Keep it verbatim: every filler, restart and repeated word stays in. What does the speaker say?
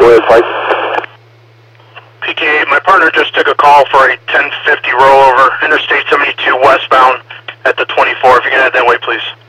Go ahead, Pike. P K eight, my partner just took a call for a ten fifty rollover, Interstate seventy-two westbound at the twenty-four. If you can head that way, please.